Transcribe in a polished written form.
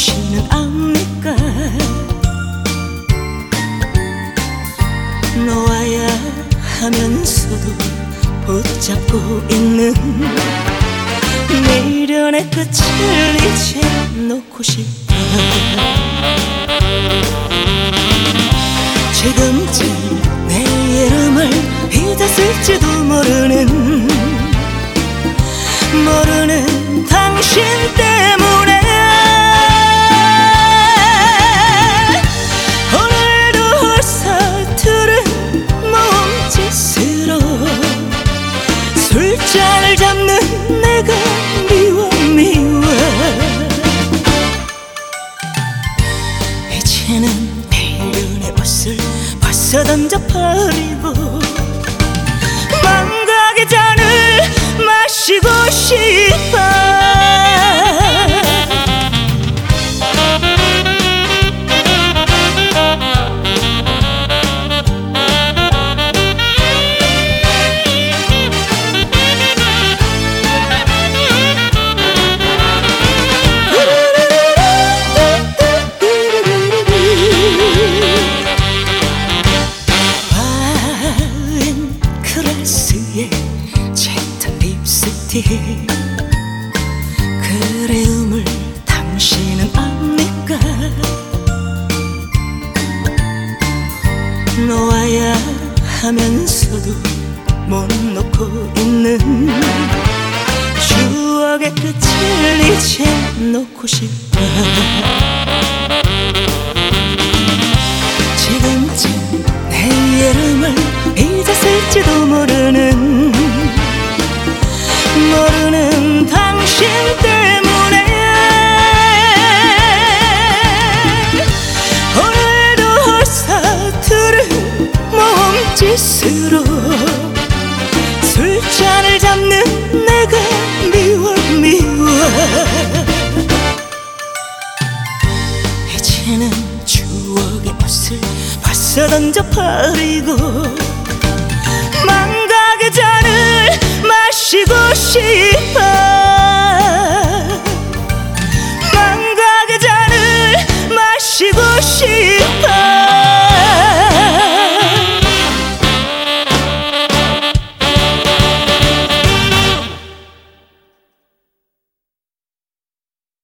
당신은 압니까? 놓아야 하면서도 붙잡고 있는 미련의 끝을 이제 놓고 싶어. 지금쯤 내 이름을 잊었을지도 모르는 당신 때문에 오늘도 서투른 몸짓으로 술잔을 잡는 내가 미워. 이제는 미련의 옷을 벗어 던져버리고 망각의 잔을 마시고 싶어. 짙은 립스틱 그리움을 당신은 압니까? 놓아야 하면서도 못 놓고 있는 추억의 끝을 이제 놓고 싶어. 지금쯤 내 이름을 잊었을지도 모르는 당신 때문에 오늘도 서투른 몸짓으로 술잔을 잡는 내가 미워. 이제는 추억의 옷을 벗어 던져버리고 망각의 잔을 마시고 싶어.